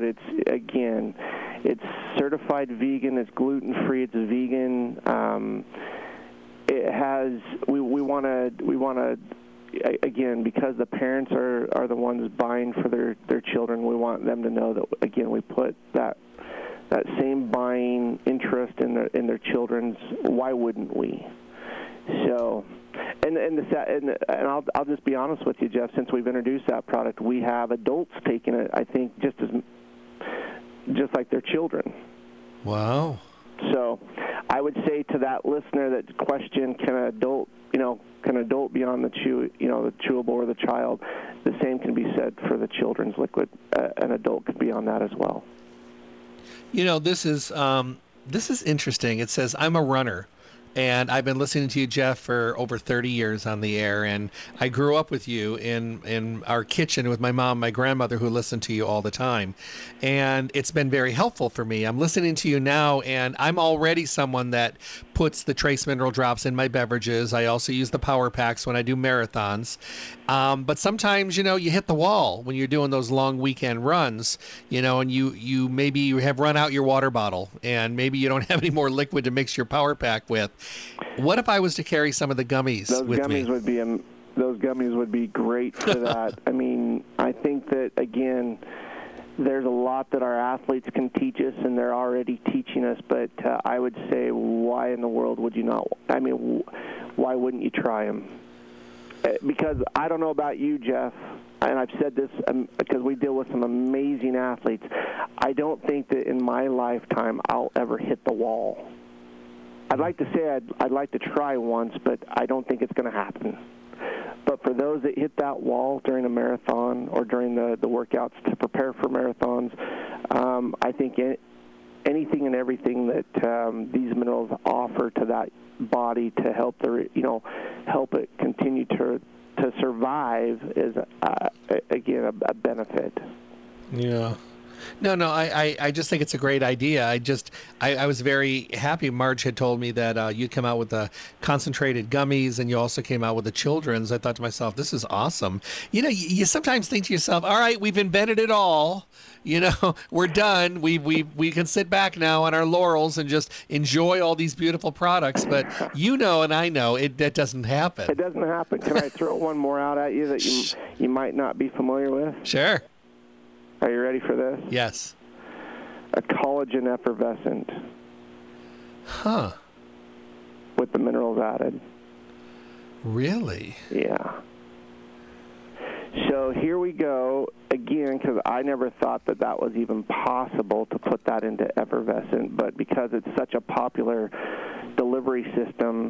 it's certified vegan, it's gluten-free, it's vegan. It has, we want to, again, because the parents are the ones buying for their children, we want them to know that, again, we put that same buying interest in their children's. Why wouldn't we? So, and I'll just be honest with you, Jeff. Since we've introduced that product, we have adults taking it, I think, just like their children. Wow. So, I would say to that listener that question, can an adult be on the chewable or the child? The same can be said for the children's liquid. An adult could be on that as well. This is interesting. It says, I'm a runner, and I've been listening to you, Jeff, for over 30 years on the air, and I grew up with you in our kitchen with my mom, my grandmother, who listened to you all the time, and it's been very helpful for me. I'm listening to you now, and I'm already someone that puts the trace mineral drops in my beverages. I also use the power packs when I do marathons. But sometimes, you hit the wall when you're doing those long weekend runs, and you maybe have run out your water bottle, and maybe you don't have any more liquid to mix your power pack with. What if I was to carry some of the gummies with me? Those gummies would be great for that. I mean, I think that, again, there's a lot that our athletes can teach us, and they're already teaching us, but I would say, why in the world would you not? I mean, why wouldn't you try them? Because I don't know about you, Jeff, and I've said this because we deal with some amazing athletes. I don't think that in my lifetime I'll ever hit the wall. I'd like to say I'd like to try once, but I don't think it's going to happen. But for those that hit that wall during a marathon or during the workouts to prepare for marathons, I think anything and everything that these minerals offer to that body to help help it continue to survive is again a benefit. Yeah. No, I just think it's a great idea. I was very happy Marge had told me that you'd come out with the concentrated gummies, and you also came out with the children's. I thought to myself, this is awesome. You sometimes think to yourself, all right, we've invented it all. We're done. We can sit back now on our laurels and just enjoy all these beautiful products. But and I know that doesn't happen. It doesn't happen. Can I throw one more out at you that you might not be familiar with? Sure. Are you ready for this? Yes. A collagen effervescent. Huh. With the minerals added. Really? Yeah. So here we go again, because I never thought that was even possible to put that into effervescent, but because it's such a popular delivery system,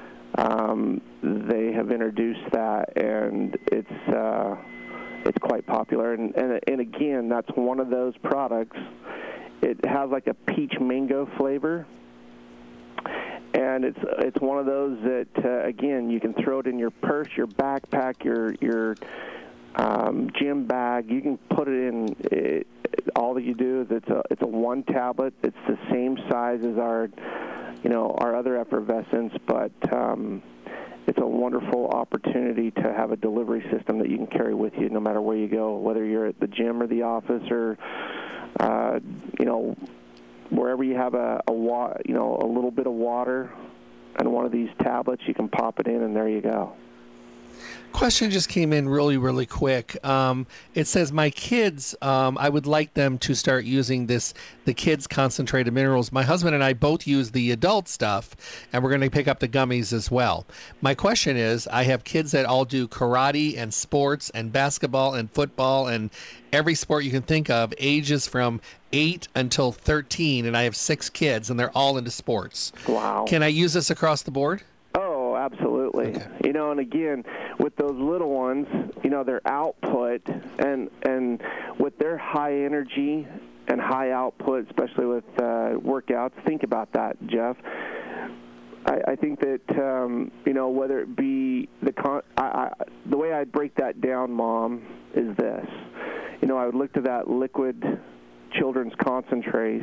they have introduced that, and it's quite popular. And again, that's one of those products. It has like a peach mango flavor. And it's one of those that, again, you can throw it in your purse, your backpack, your gym bag. You can put it in. All that you do is it's a one tablet. It's the same size as our other effervescents, but it's a wonderful opportunity to have a delivery system that you can carry with you no matter where you go, whether you're at the gym or the office or wherever you have a little bit of water and one of these tablets, you can pop it in, and there you go. Question just came in really, really quick. It says, my kids, I would like them to start using the kids' concentrated minerals. My husband and I both use the adult stuff, and we're going to pick up the gummies as well. My question is, I have kids that all do karate and sports and basketball and football and every sport you can think of, ages from 8 until 13, and I have 6 kids, and they're all into sports. Wow. Can I use this across the board? Oh, absolutely. Okay. And again, with those little ones, their output and with their high energy and high output, especially with workouts, think about that, Jeff. I think that whether it be the way I'd break that down, Mom, is this. I would look to that liquid children's concentrates.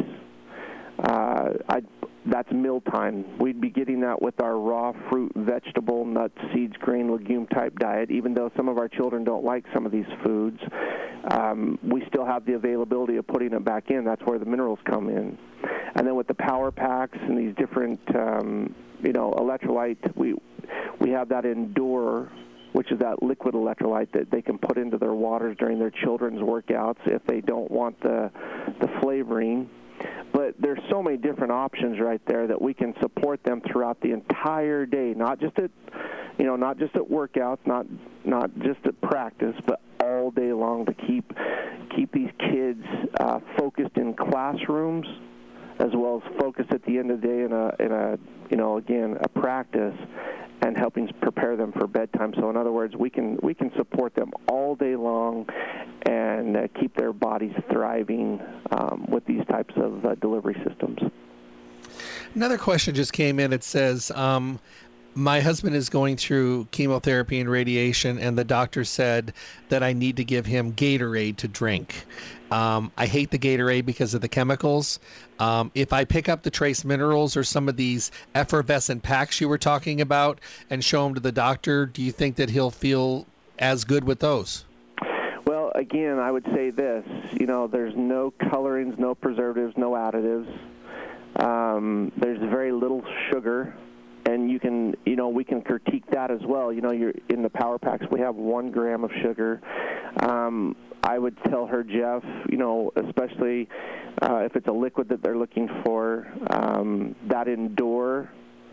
That's mealtime. We'd be getting that with our raw fruit, vegetable, nuts, seeds, grain, legume type diet. Even though some of our children don't like some of these foods, we still have the availability of putting it back in. That's where the minerals come in. And then with the power packs and these different, electrolyte, we have that Endure, which is that liquid electrolyte that they can put into their waters during their children's workouts if they don't want the flavoring. But there's so many different options right there that we can support them throughout the entire day, not just at workouts, not just at practice, but all day long to keep these kids focused in classrooms, as well as focused at the end of the day in a practice, and helping prepare them for bedtime. So in other words, we can support them all day long and keep their bodies thriving with these types of delivery systems. Another question just came in. It says, my husband is going through chemotherapy and radiation, and the doctor said that I need to give him Gatorade to drink. I hate the Gatorade because of the chemicals. If I pick up the trace minerals or some of these effervescent packs you were talking about and show them to the doctor, do you think that he'll feel as good with those? Well, again, I would say this. There's no colorings, no preservatives, no additives. There's very little sugar. And we can critique that as well. You're in the power packs, we have 1 gram of sugar. I would tell her, Jeff, especially if it's a liquid that they're looking for, that Endure.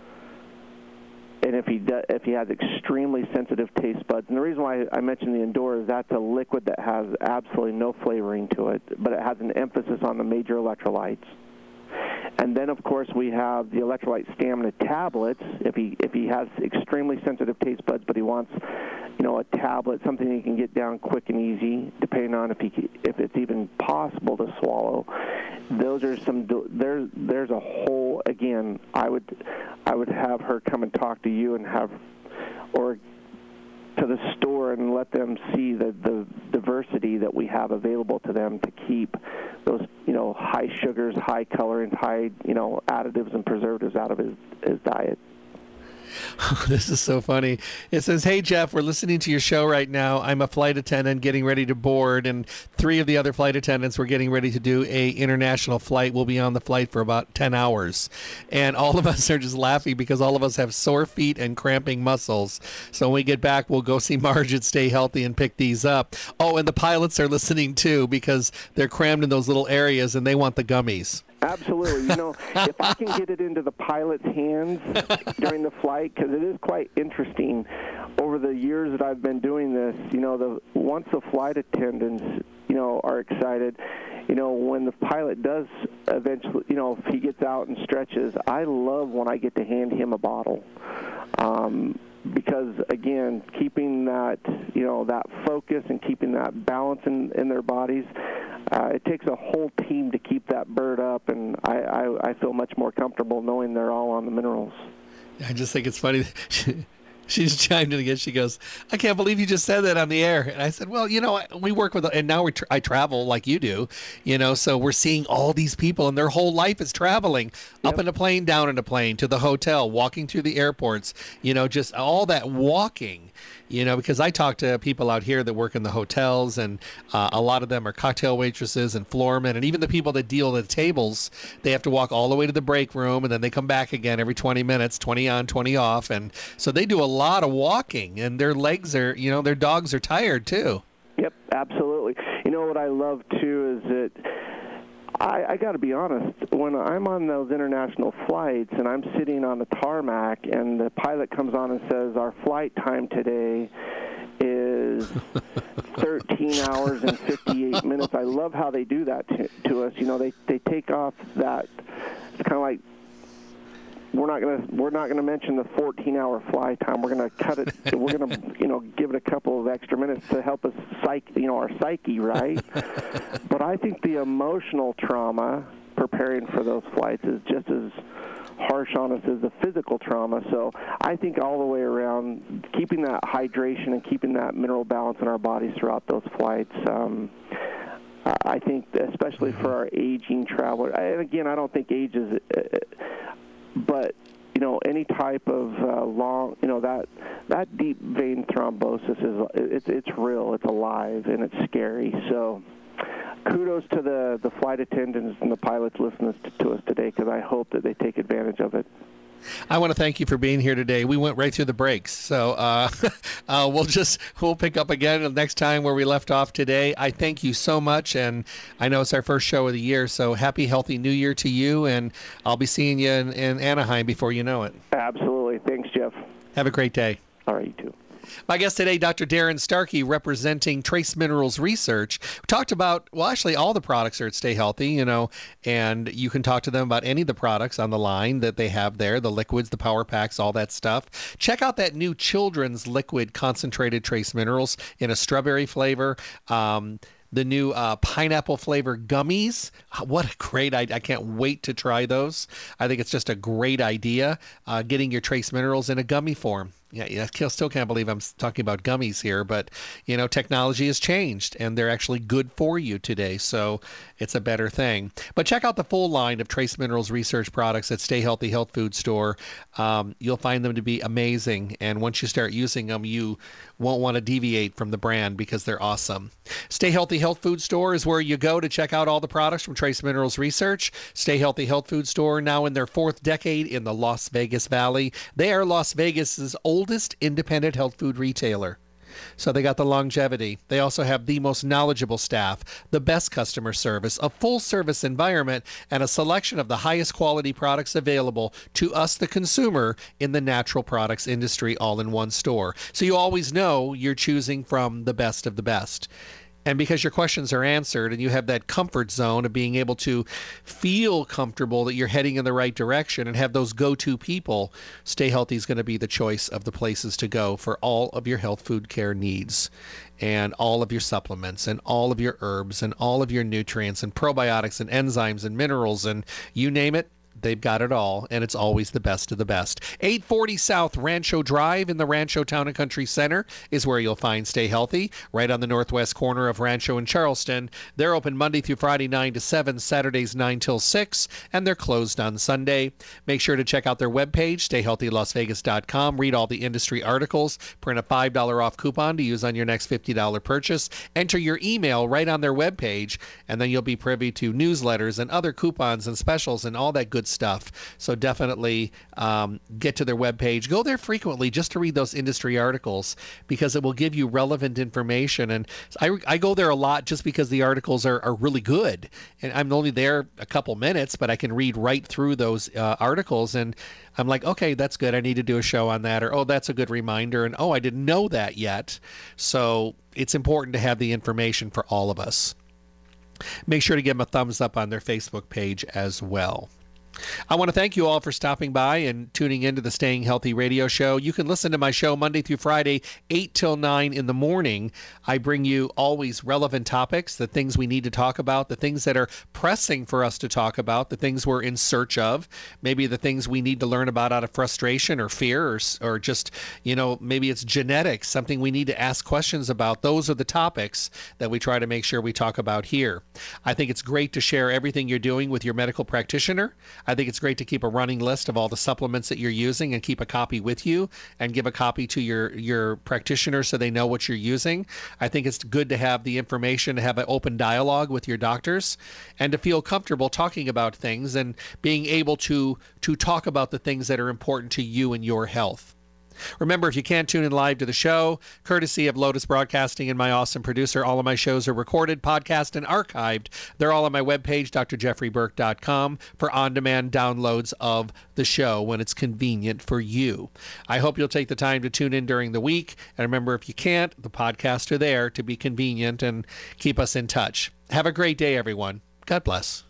And if he has extremely sensitive taste buds, and the reason why I mentioned the Endure is that's a liquid that has absolutely no flavoring to it, but it has an emphasis on the major electrolytes. And then, of course, we have the electrolyte stamina tablets. If he has extremely sensitive taste buds, but he wants, a tablet, something he can get down quick and easy, depending on if it's even possible to swallow. Those are some. There's a whole. Again, I would have her come and talk to you and or to the store and let them see the diversity that we have available to them to keep those high sugars, high coloring, high additives and preservatives out of his diet. This is so funny. It says, hey, Jeff, we're listening to your show right now. I'm a flight attendant getting ready to board, and 3 of the other flight attendants were getting ready to do a international flight. We'll be on the flight for about 10 hours. And all of us are just laughing because all of us have sore feet and cramping muscles. So when we get back, we'll go see Marge at Stay Healthy and pick these up. Oh, and the pilots are listening too because they're crammed in those little areas and they want the gummies. Absolutely. If I can get it into the pilot's hands during the flight, because it is quite interesting. Over the years that I've been doing this, once the flight attendants, are excited, when the pilot does eventually, if he gets out and stretches, I love when I get to hand him a bottle. Because, again, keeping that, that focus and keeping that balance in their bodies, it takes a whole team to keep that bird up, and I feel much more comfortable knowing they're all on the minerals. I just think it's funny. She's chimed in again. She goes, I can't believe you just said that on the air. And I said, well, we work with, and now I travel like you do, so we're seeing all these people and their whole life is traveling up in a plane, down in a plane, to the hotel, walking through the airports, just all that walking, because I talk to people out here that work in the hotels, and a lot of them are cocktail waitresses and floormen, and even the people that deal at the tables, they have to walk all the way to the break room, and then they come back again every 20 minutes, 20 on, 20 off. And so they do a lot of walking, and their legs are, their dogs are tired too. Yep, absolutely. What I love too is that I got to be honest, when I'm on those international flights and I'm sitting on the tarmac and the pilot comes on and says, our flight time today is 13 hours and 58 minutes. I love how they do that to us. They take off that. It's kind of like, we're not gonna mention the 14-hour flight time. We're gonna cut it. We're gonna give it a couple of extra minutes to help us our psyche, right? But I think the emotional trauma preparing for those flights is just as harsh harsh on us is the physical trauma. So I think all the way around, keeping that hydration and keeping that mineral balance in our bodies throughout those flights, I think especially for our aging traveler, and again, I don't think age is, but any type of long, that deep vein thrombosis it's real, it's alive, and it's scary. So kudos to the flight attendants and the pilots listening to us today, because I hope that they take advantage of it. I want to thank you for being here today. We went right through the breaks, so we'll pick up again next time where we left off today. I thank you so much, and I know it's our first show of the year, so happy, healthy New Year to you, and I'll be seeing you in Anaheim before you know it. Absolutely. Thanks, Jeff. Have a great day. All right, you too. My guest today, Dr. Darren Starkey, representing Trace Minerals Research. We talked about, actually all the products are at Stay Healthy, and you can talk to them about any of the products on the line that they have there, the liquids, the power packs, all that stuff. Check out that new children's liquid concentrated Trace Minerals in a strawberry flavor. The new pineapple flavor gummies. What a great idea. I can't wait to try those. I think it's just a great idea, getting your trace minerals in a gummy form. Yeah, I still can't believe I'm talking about gummies here, but, technology has changed, and they're actually good for you today, so it's a better thing. But check out the full line of Trace Minerals Research products at Stay Healthy Health Food Store. You'll find them to be amazing, and once you start using them, you won't want to deviate from the brand because they're awesome. Stay Healthy Health Food Store is where you go to check out all the products from Trace Minerals Research. Stay Healthy Health Food Store, now in their 4th decade in the Las Vegas Valley. They are Las Vegas's oldest independent health food retailer. So they got the longevity. They also have the most knowledgeable staff, the best customer service, a full service environment, and a selection of the highest quality products available to us, the consumer, in the natural products industry, all in one store. So you always know you're choosing from the best of the best. And because your questions are answered and you have that comfort zone of being able to feel comfortable that you're heading in the right direction and have those go-to people, Stay Healthy is going to be the choice of the places to go for all of your health food care needs, and all of your supplements and all of your herbs and all of your nutrients and probiotics and enzymes and minerals, and you name it. They've got it all, and it's always the best of the best. 840 South Rancho Drive in the Rancho Town and Country Center is where you'll find Stay Healthy, right on the northwest corner of Rancho and Charleston. They're open Monday through Friday, 9 to 7, Saturdays, 9 till 6, and they're closed on Sunday. Make sure to check out their webpage, stayhealthylasvegas.com. Read all the industry articles. Print a $5 off coupon to use on your next $50 purchase. Enter your email right on their webpage, and then you'll be privy to newsletters and other coupons and specials and all that good stuff. So definitely get to their webpage. Go there frequently just to read those industry articles, because it will give you relevant information. And I go there a lot just because the articles are really good. And I'm only there a couple minutes, but I can read right through those articles. And I'm like, okay, that's good. I need to do a show on that. Or, oh, that's a good reminder. And, oh, I didn't know that yet. So it's important to have the information for all of us. Make sure to give them a thumbs up on their Facebook page as well. I want to thank you all for stopping by and tuning into the Staying Healthy radio show. You can listen to my show Monday through Friday, 8 till 9 in the morning. I bring you always relevant topics, the things we need to talk about, the things that are pressing for us to talk about, the things we're in search of, maybe the things we need to learn about out of frustration or fear, or just, maybe it's genetics, something we need to ask questions about. Those are the topics that we try to make sure we talk about here. I think it's great to share everything you're doing with your medical practitioner. I think it's great to keep a running list of all the supplements that you're using and keep a copy with you and give a copy to your practitioner so they know what you're using. I think it's good to have the information, to have an open dialogue with your doctors, and to feel comfortable talking about things and being able to talk about the things that are important to you and your health. Remember, if you can't tune in live to the show, courtesy of Lotus Broadcasting and my awesome producer, all of my shows are recorded, podcast, and archived. They're all on my webpage, drjeffreyburke.com, for on-demand downloads of the show when it's convenient for you. I hope you'll take the time to tune in during the week. And remember, if you can't, the podcasts are there to be convenient and keep us in touch. Have a great day, everyone. God bless.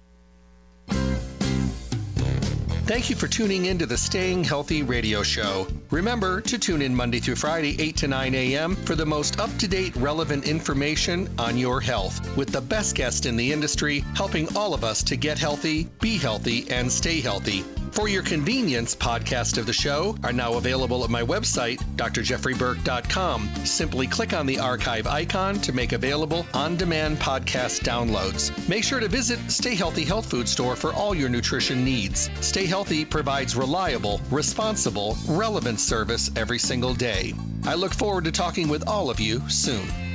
Thank you for tuning in to the Staying Healthy radio show. Remember to tune in Monday through Friday, 8 to 9 a.m. for the most up-to-date, relevant information on your health, with the best guest in the industry, helping all of us to get healthy, be healthy, and stay healthy. For your convenience, podcasts of the show are now available at my website, drjeffreyburke.com. Simply click on the archive icon to make available on-demand podcast downloads. Make sure to visit Stay Healthy Health Food Store for all your nutrition needs. Stay Healthy provides reliable, responsible, relevant service every single day. I look forward to talking with all of you soon.